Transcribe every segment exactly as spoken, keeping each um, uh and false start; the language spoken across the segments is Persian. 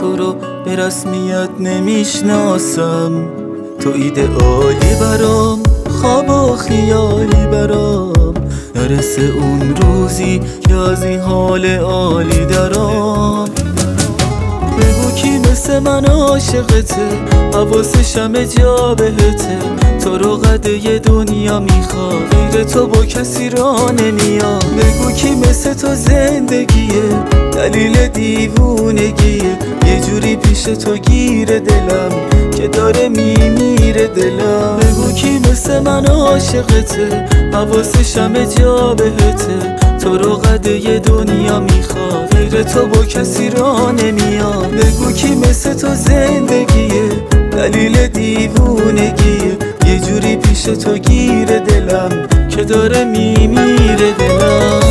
تو رو به رسمیت نمیشناسم. تو ایدئالی برام، خواب و خیالی برام، نرسه اون روزی که از این حال عالی درام. بگو کی مثل من عاشقته، حواسش همه جا بهته. تو رو قده دنیا میخواد، غیر تو با کسی را نمیاد. بگو کی مثل تو زندگیه، دلیل دیوونگیه. یه جوری پیش تو گیره دلم که داره میمیره دلم. بگو کی مثل من عاشقته، حواسش همه جا بهته. تو رو قده دنیا میخواد، غیر تو با کسی را نمیاد. بگو کی مثل تو زندگیه، دلیل دیوونگیه. یه جوری پیش تو گیره دلم که داره میمیره دلم.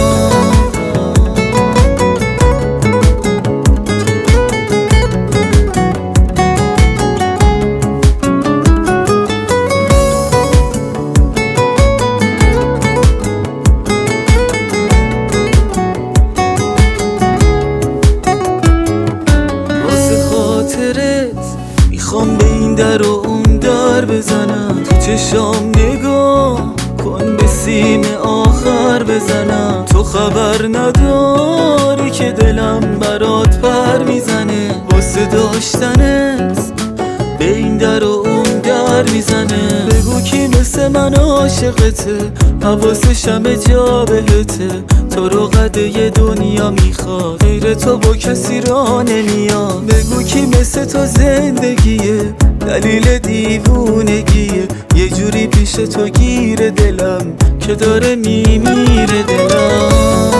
میخوام به این در و اون در بزنم، تو چشام نگاه کن به سیم آخر بزنم. تو خبر نداری که دلم برات پر میزنه، واسه داشتنت به این در و اون در میزنه. بگو کی مثل من عاشقته، حواسش همه جا بهته. تو رو قده دنیا میخواد، غیر تو با کسی را نمیاد. بگو کی مثل تو زندگیه، دلیل دیوونگیه. یه جوری پیش تو گیره دلم که داره میمیره دلم.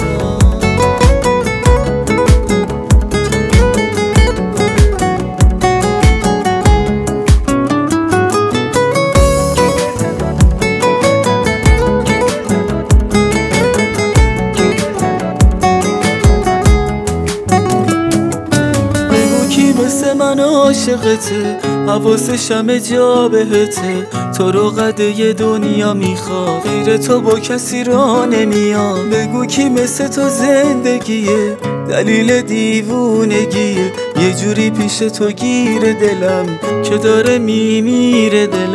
مثل من عاشقته، حواسش همه جا بهته. تو رو قده دنیا میخواد، غیر تو با کسی را نمیاد. بگو کی مثل تو زندگیه، دلیل دیوونگیه. یه جوری پیش تو گیره دلم که داره میمیره دلم.